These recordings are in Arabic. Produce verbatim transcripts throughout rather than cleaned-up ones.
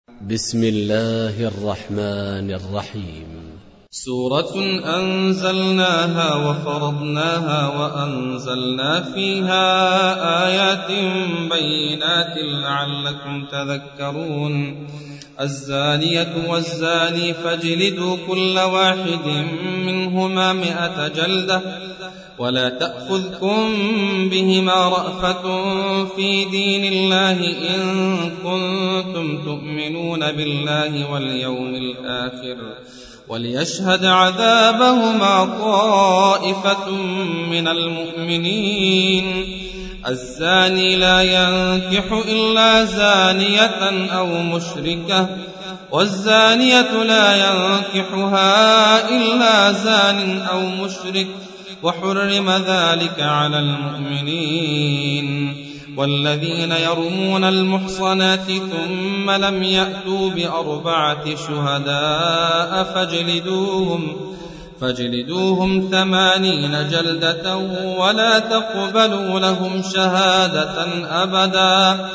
بسم الله الرحمن الرحيم. سورة أنزلناها وفرضناها وأنزلنا فيها آيات بينات لعلكم تذكرون. الزانية والزاني فاجلدوا كل واحد منهما مئة جلدة ولا تأخذكم بهما رأفة في دين الله إن كنتم تؤمنون بالله واليوم الآخر وليشهد عذابهما طائفة من المؤمنين. الزاني لا ينكح إلا زانية أو مشركة والزانية لا ينكحها إلا زان أو مشرك وحرم ذلك على المؤمنين. والذين يرمون المحصنات ثم لم يأتوا بأربعة شهداء فاجلدوهم فاجلدوهم ثمانين جلدة ولا تقبلوا لهم شهادة أبدا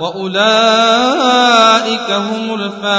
وأولئك هم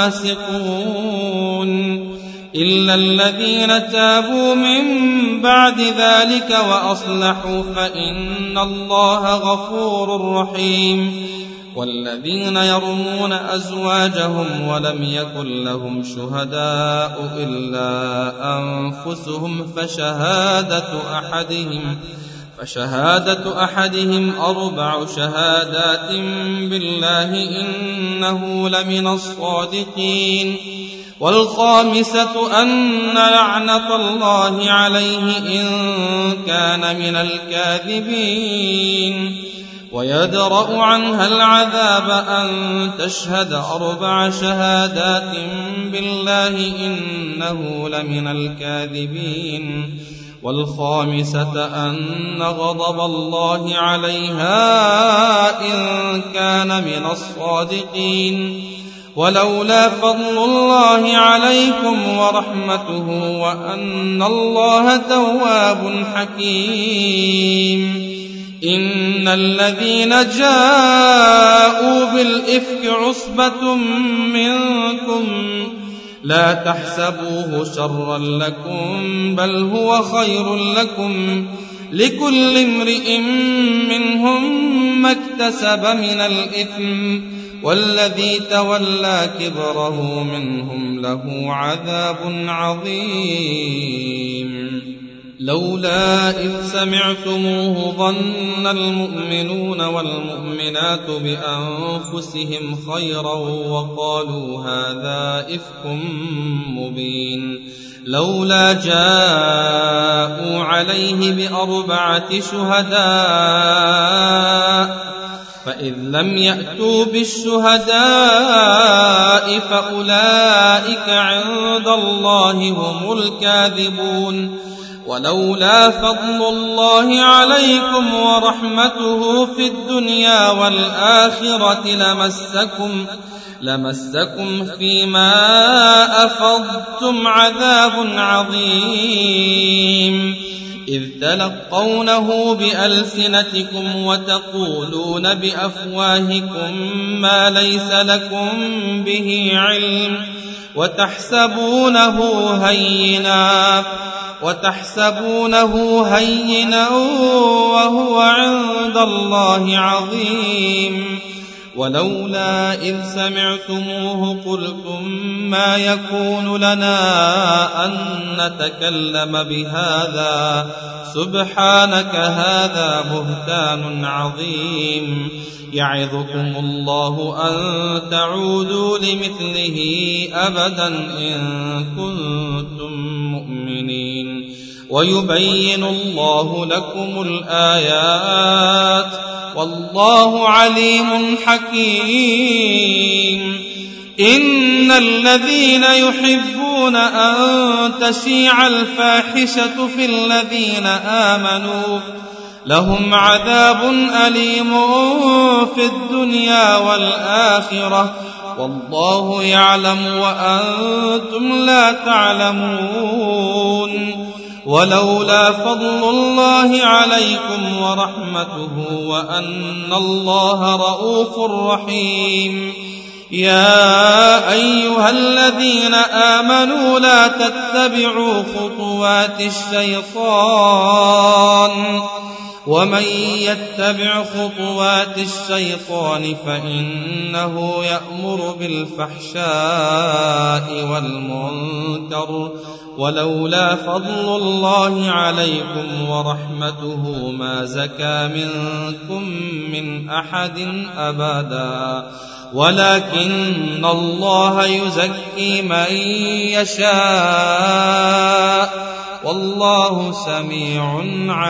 الفاسقون. إلا الذين تابوا من بعد ذلك وأصلحوا فإن الله غفور رحيم. والذين يرمون أزواجهم ولم يكن لهم شهداء إلا أنفسهم فشهادة أحدهم فشهادة أحدهم أربع شهادات بالله إنه لمن الصادقين. والخامسة أن لعنة الله عليه إن كان من الكاذبين. ويدرأ عنها العذاب أن تشهد أربع شهادات بالله إنه لمن الكاذبين. والخامسة أن غضب الله عليها إن كان من الصادقين. ولولا فضل الله عليكم ورحمته وأن الله تواب حكيم. إن الذين جاءوا بالإفك عصبة منكم لا تحسبوه شرا لكم بل هو خير لكم لكل امرئ منهم ما اكتسب من الإثم والذي تولى كبره منهم له عذاب عظيم. لولا إذ سمعتموه ظن المؤمنون والمؤمنات بأنفسهم خيرا وقالوا هذا إفك مبين. لولا جاءوا عليه بأربعة شهداء فإذ لم يأتوا بالشهداء فأولئك عند الله هم الكاذبون. ولولا فضل الله عليكم ورحمته في الدنيا والآخرة لمسكم لمسكم فيما أفضتم عذاب عظيم. إذ تلقونه بألسنتكم وتقولون بأفواهكم ما ليس لكم به علم وتحسبونه هينا وتحسبونه هينا وهو عند الله عظيم. ولولا إذ سمعتموه قلتم ما يكون لنا أن نتكلم بهذا سبحانك هذا بهتان عظيم. يعظكم الله أن تعودوا لمثله أبدا إن كنتم مؤمنين. ويبين الله لكم الآيات والله عليم حكيم. إن الذين يحبون أن تشيع الفاحشة في الذين آمنوا لهم عذاب أليم في الدنيا والآخرة والله يعلم وأنتم لا تعلمون. ولولا فضل الله عليكم ورحمته وأن الله رؤوف رحيم يا أيها الذين آمنوا لا تتبعوا خطوات الشيطان ومن يتبع خطوات الشيطان فإنه يأمر بالفحشاء والمنكر ولولا فضل الله عليكم ورحمته ما زكى منكم من أحد أبدا ولكن الله يزكي من يشاء والله سميع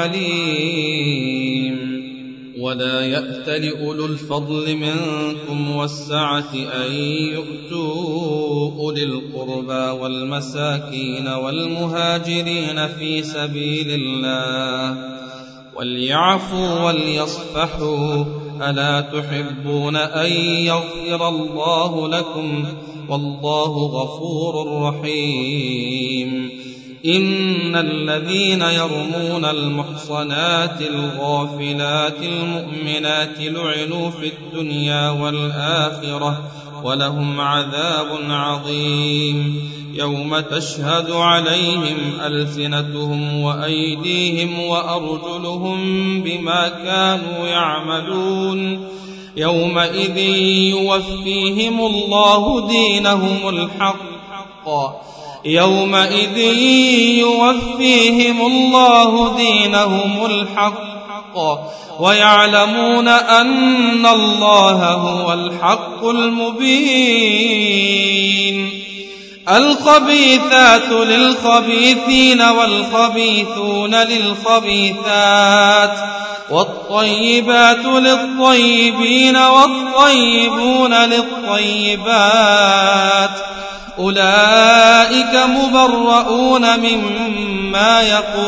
عليم. ولا يأتل أولو الفضل منكم والسعة أن يؤتوا أولي القربى والمساكين والمهاجرين في سبيل الله وليعفوا وليصفحوا ألا تحبون أن يغفر الله لكم والله غفور رحيم. إن الذين يرمون المحصنات الغافلات المؤمنات لعنوا في الدنيا والآخرة ولهم عذاب عظيم يوم تشهد عليهم ألسنتهم وأيديهم وأرجلهم بما كانوا يعملون يومئذ يوفيهم الله دينهم الحق يومئذ يوفيهم الله دينهم الحق ويعلمون أن الله هو الحق المبين. الخبيثات للخبيثين والخبيثون للخبيثات والطيبات للطيبين والطيبون للطيبات أولئك مبرؤون مما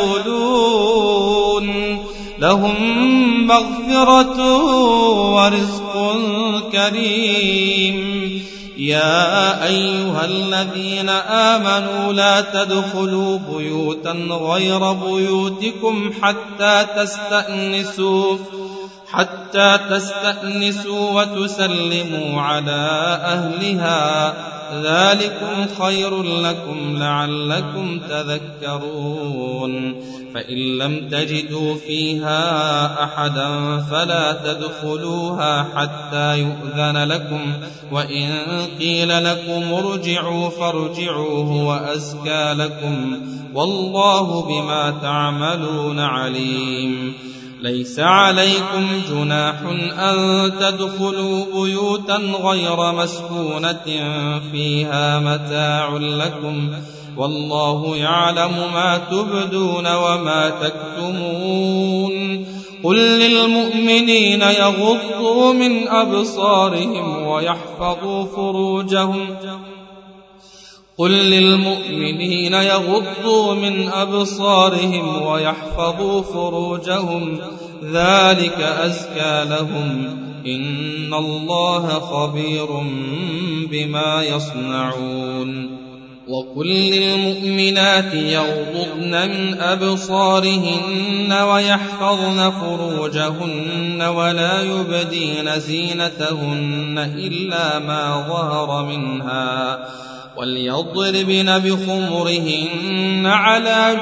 يقولون لهم مغفرة ورزق كريم. يا أيها الذين آمنوا لا تدخلوا بيوتا غير بيوتكم حتى تستأنسوا حتى تستأنسوا وتسلموا على أهلها ذلكم خير لكم لعلكم تذكرون. فإن لم تجدوا فيها أحدا فلا تدخلوها حتى يؤذن لكم وإن قيل لكم ارجعوا فارجعوا هو أزكى لكم والله بما تعملون عليم. ليس عليكم جناح أن تدخلوا بيوتا غير مسكونة فيها متاع لكم والله يعلم ما تبدون وما تكتمون. قل للمؤمنين يغضوا من أبصارهم ويحفظوا فروجهم قل للمؤمنين يغضوا من أبصارهم ويحفظوا فروجهم ذلك أزكى لهم إن الله خبير بما يصنعون. وقل للمؤمنات يغضضن من أبصارهن ويحفظن فروجهن ولا يبدين زينتهن إلا ما ظهر منها وليضربن بخمرهن على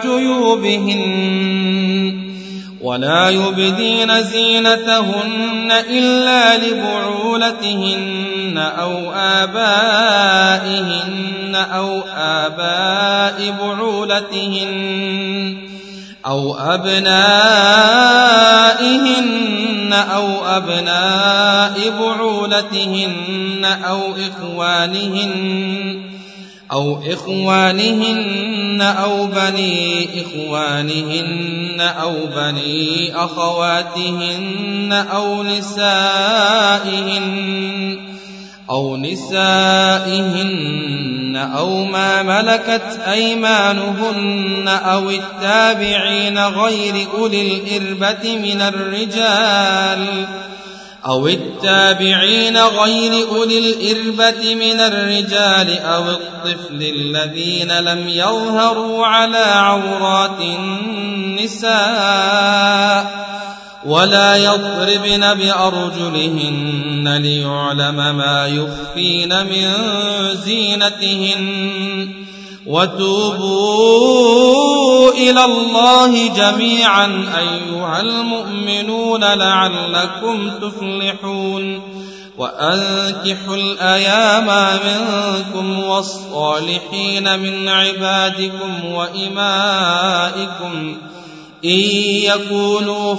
جيوبهن ولا يبدين زينتهن إلا لبعولتهن أو آبائهن أو آباء بعولتهن أو أبنائهن أو أبناء بعولتهن أو إخوانهن أو إخوانهن أو بني إخوانهن أو بني أخواتهن أو نسائهن أو نسائهن أو ما ملكت أيمانهن أو التابعين غير أولي الإربة من الرجال أو التابعين غير أولي الإربة من الرجال أو الطفل الذين لم يظهروا على عورات النساء ولا يضربن بأرجلهن ليعلم ما يخفين من زينتهن وتوبوا إلى الله جميعا أيها المؤمنون لعلكم تفلحون وأنكحوا الأيام منكم والصالحين من عبادكم وإمائكم إن يكونوا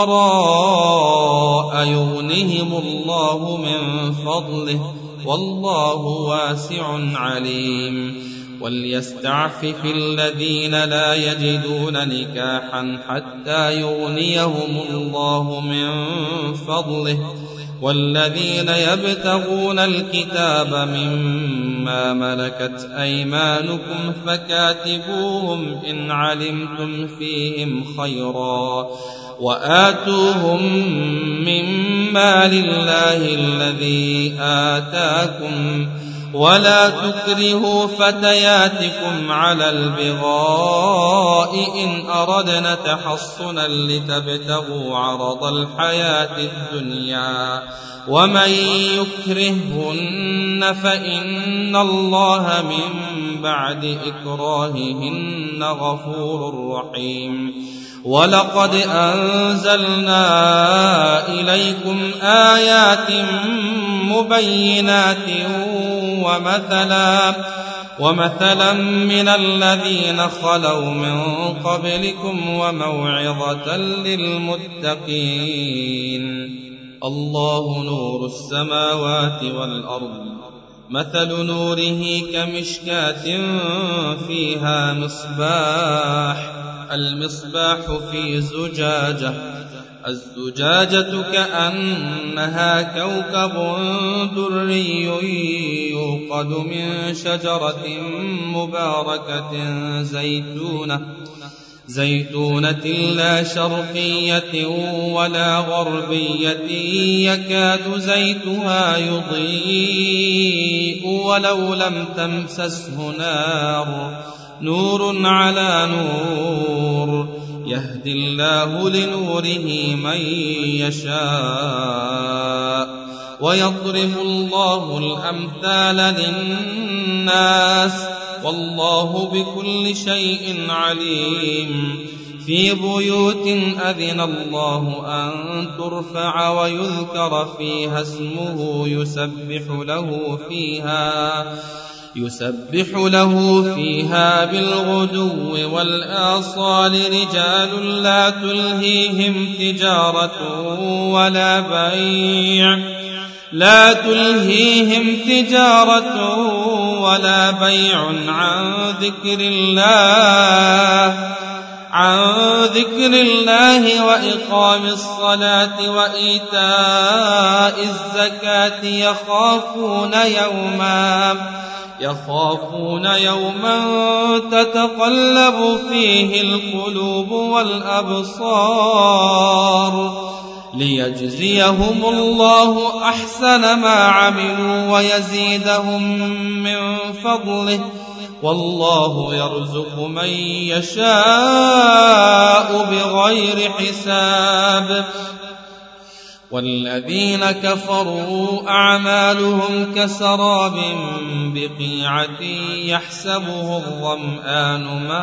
فقراء يغنهم الله من فضله والله واسع عليم وليستعفف الذين لا يجدون نكاحا حتى يغنيهم الله من فضله والذين يبتغون الكتاب مما ملكت أيمانكم فكاتبوهم إن علمتم فيهم خيرا وآتوهم مما لله الذي آتاكم ولا تكرهوا فتياتكم على البغاء إن أردنا تحصنا لتبتغوا عرض الحياة الدنيا ومن يكرههن فإن الله من بعد إكراههن غفور رحيم ولقد أنزلنا إليكم آيات مبينات ومثلا ومثلا من الذين خلوا من قبلكم وموعظة للمتقين الله نور السماوات والأرض مثل نوره كمشكاة فيها مصباح المصباح في زجاجة الزجاجة كأنها كوكب دري يوقد من شجرة مباركة زيتونة زيتونة لا شرقية ولا غربية يكاد زيتها يضيء ولو لم تمسسه نار نور على نور يهدي الله لنوره من يشاء ويضرب الله الأمثال للناس والله بكل شيء عليم في بيوت أذن الله أن ترفع ويذكر فيها اسمه يسبح له فيها يسبح له فيها بالغدو والآصال رجال لا تلهيهم تجارة ولا بيع لا تلهيهم تجارة ولا بيع عن ذكر الله عن ذكر الله وإقام الصلاة وإيتاء الزكاة يخافون يوما يخافون يوما تتقلب فيه القلوب والأبصار ليجزيهم الله أحسن ما عملوا ويزيدهم من فضله والله يرزق من يشاء بغير حساب والذين كفروا أعمالهم كسراب بقيعة يحسبه الظمآن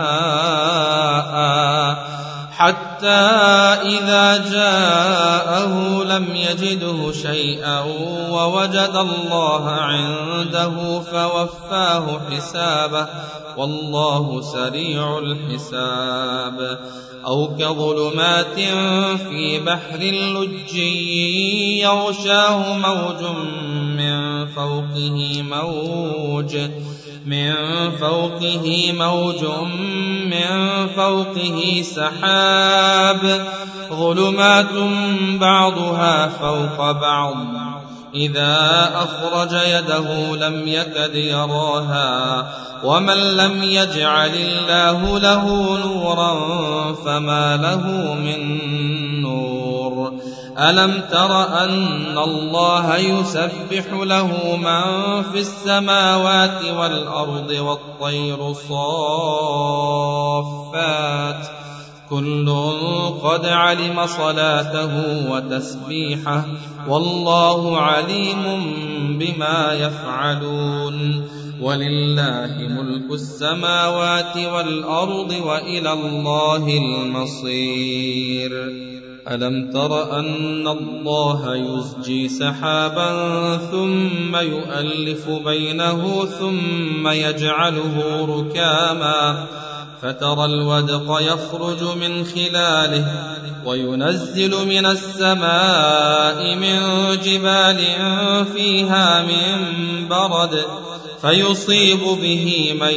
ماء حتى إذا جاءه لم يجده شيئا ووجد الله عنده فوفاه حسابه والله سريع الحساب أو كظلمات في بحر لجي يغشاه موج من فوقه موج من فوقه موج من فوقه سحاب ظلمات بعضها فوق بعض إذا أخرج يده لم يكد يراها ومن لم يجعل الله له نورا فما له من نور ألم تر أن الله يسبح له من في السماوات والأرض والطير صافات كل قد علم صلاته وتسبيحه والله عليم بما يفعلون ولله ملك السماوات والأرض وإلى الله المصير ألم تر أن الله يزجي سحابا ثم يؤلف بينه ثم يجعله ركاما فترى الودق يخرج من خلاله وينزل من السماء من جبال فيها من برد فيصيب به من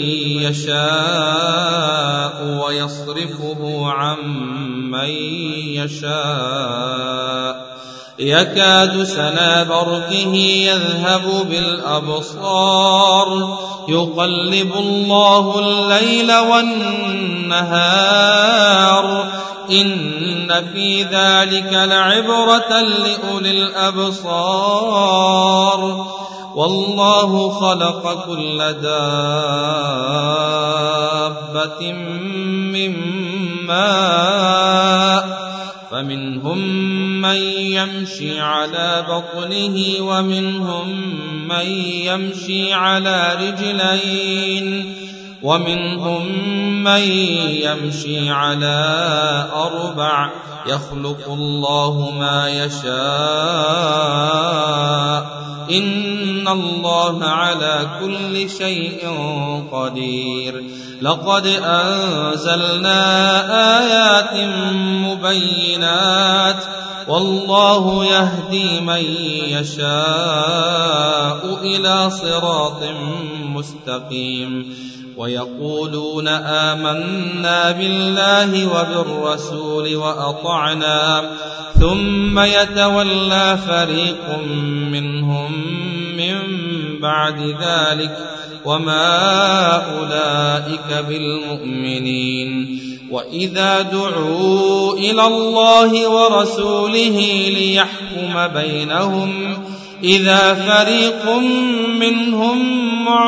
يشاء ويصرفه عن من يشاء يكاد سنا برقه يذهب بالأبصار يقلب الله الليل والنهار إن في ذلك لعبرة لأولي الأبصار والله خلق كل دابة من ماء فمنهم من يمشي على بطنه ومنهم من يمشي على رجلين ومنهم من يمشي على أربع يخلق الله ما يشاء إن الله على كل شيء قدير لقد أنزلنا آيات مبينات والله يهدي من يشاء إلى صراط مستقيم ويقولون آمنا بالله وبالرسول وأطعنا ثم يتولى فريق منهم من بعد ذلك وما أولئك بالمؤمنين وإذا دعوا إلى الله ورسوله ليحكم بينهم إذا فريق منهم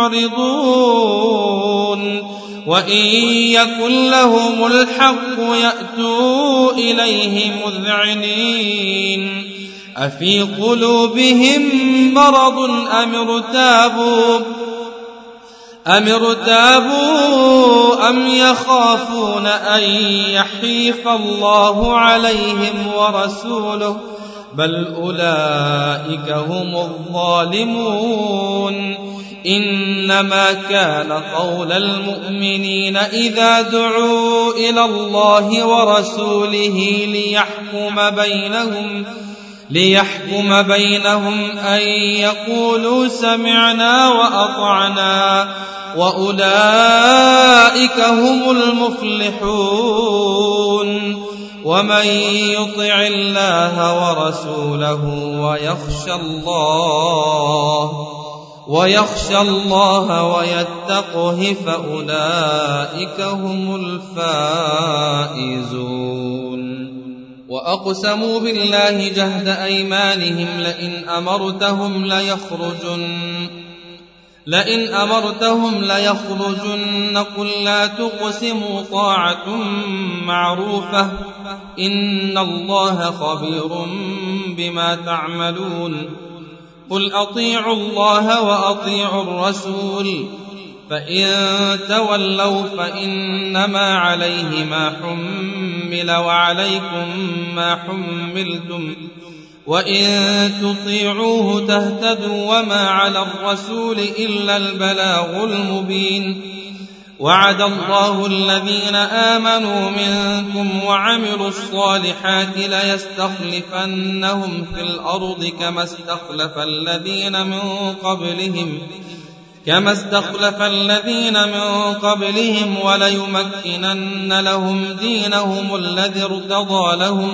معرضون وإن يكن لهم الحق يأتوا إليه مذعنين أفي قلوبهم مرض أم ارتابوا أم ارتابوا أم يخافون أن يحيف الله عليهم ورسوله بل أولئك هم الظالمون إنما كان قول المؤمنين إذا دعوا إلى الله ورسوله ليحكم بينهم ليحكم بينهم أن يقولوا سمعنا وأطعنا وأولئك هم المفلحون ومن يطع الله ورسوله ويخشى الله ويخشى الله ويتقه فأولئك هم الفائزون وأقسموا بالله جهد أيمانهم لئن أمرتهم ليخرجن لئن أمرتهم ليخرجن قل لا تقسموا طاعة معروفة إن الله خبير بما تعملون قل أطيعوا الله وأطيعوا الرسول فإن تولوا فإنما عليه ما حمل وعليكم ما حملتم وإن تطيعوه تهتدوا وما على الرسول إلا البلاغ المبين وعد الله الذين آمنوا منكم وعملوا الصالحات ليستخلفنهم في الأرض كما استخلف الذين من قبلهم كما استخلف الذين من قبلهم وليمكنن لهم دينهم الذي ارتضى لهم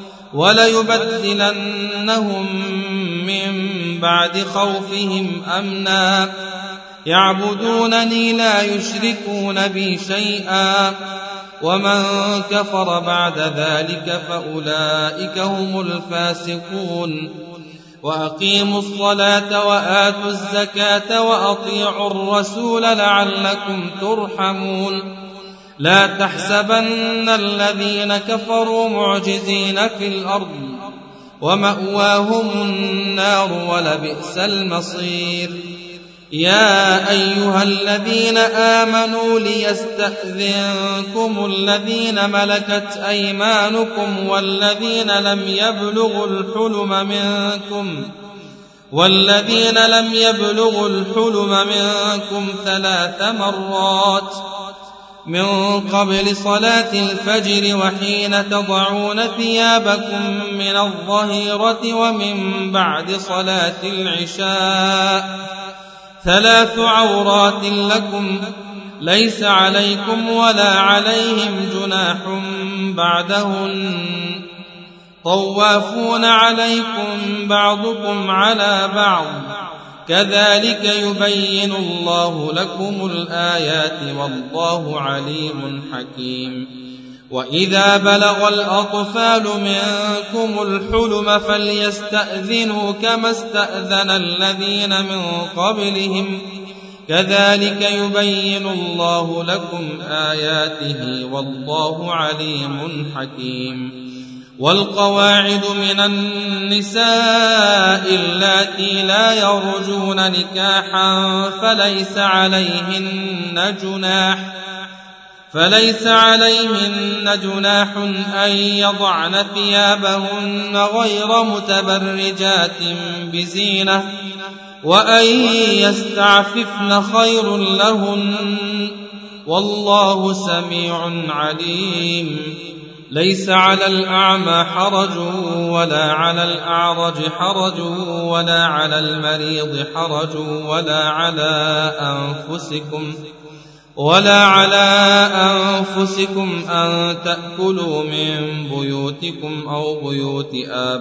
وليبدلنهم من بعد خوفهم أمنا يعبدونني لا يشركون بي شيئا ومن كفر بعد ذلك فأولئك هم الفاسقون وأقيموا الصلاة وآتوا الزكاة وأطيعوا الرسول لعلكم ترحمون لا تحسبن الذين كفروا معجزين في الأرض ومأواهم النار ولبئس المصير. يا أيها الذين آمنوا ليستأذنكم الذين ملكت أيمانكم والذين لم يبلغوا الحلم منكم والذين لم يبلغوا الحلم منكم ثلاث مرات من قبل صلاة الفجر وحين تضعون ثيابكم من الظهيرة ومن بعد صلاة العشاء ثلاث عورات لكم ليس عليكم ولا عليهم جناح بعدهن طوافون عليكم بعضكم على بعض كذلك يبين الله لكم الآيات والله عليم حكيم. وإذا بلغ الأطفال منكم الحلم فليستأذنوا كما استأذن الذين من قبلهم كذلك يبين الله لكم آياته والله عليم حكيم. والقواعد من النساء اللاتي لا يرجون نكاحا فليس عليهن جناح فليس عليهن جناح أن يضعن ثيابهن غير متبرجات بزينة وأن يستعففن خير لهن والله سميع عليم. ليس على الأعمى حرج ولا على الأعرج حرج ولا على المريض حرج ولا على أنفسكم ولا على أنفسكم أن تأكلوا من بيوتكم أو بيوت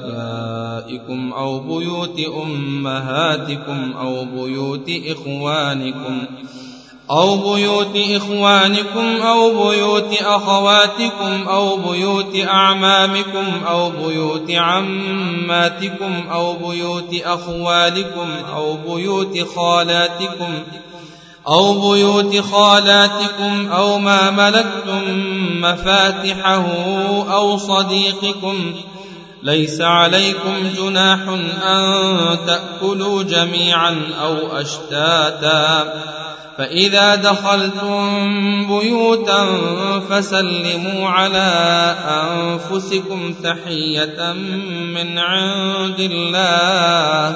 آبائكم أو بيوت أمهاتكم أو بيوت إخوانكم أو بيوت إخوانكم أو بيوت أخواتكم أو بيوت أعمامكم أو بيوت عماتكم أو بيوت أخوالكم أو بيوت خالاتكم أو بيوت خالاتكم أو ما ملكتم مفاتحه أو صديقكم ليس عليكم جناح أن تأكلوا جميعا أو أشتاتا فإذا دخلتم بيوتا فسلموا على أنفسكم تحية من عند الله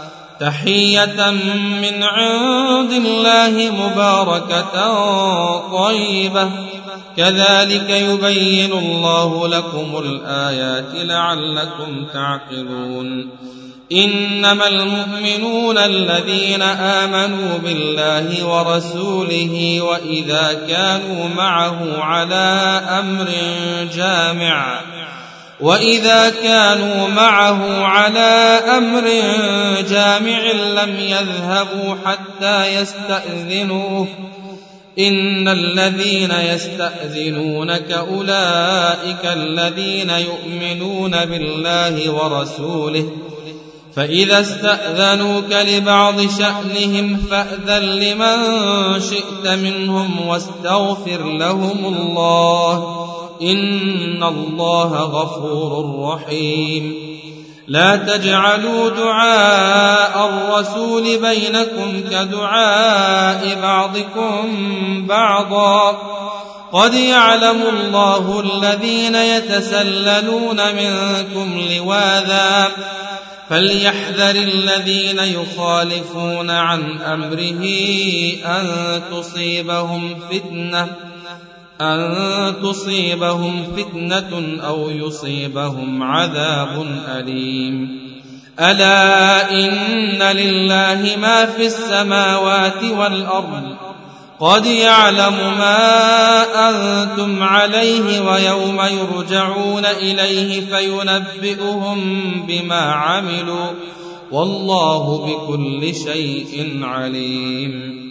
تحية من عند الله مباركة طيبة كذلك يبين الله لكم الآيات لعلكم تعقلون. إنما المؤمنون الذين آمنوا بالله ورسوله وإذا كانوا معه على أمر جامع وإذا كانوا معه على أمر جامع لم يذهبوا حتى يستأذنوه إن الذين يستأذنونك أولئك الذين يؤمنون بالله ورسوله فإذا استأذنوك لبعض شأنهم فأذن لمن شئت منهم واستغفر لهم الله إن الله غفور رحيم. لا تجعلوا دعاء الرسول بينكم كدعاء بعضكم بعضا قد يعلم الله الذين يتسللون منكم لواذا فليحذر الذين يخالفون عن أمره أن تصيبهم فتنة أن تصيبهم فتنة أو يصيبهم عذاب أليم. ألا إن لله ما في السماوات والأرض قد يعلم ما أنتم عليه ويوم يرجعون إليه فينبئهم بما عملوا والله بكل شيء عليم.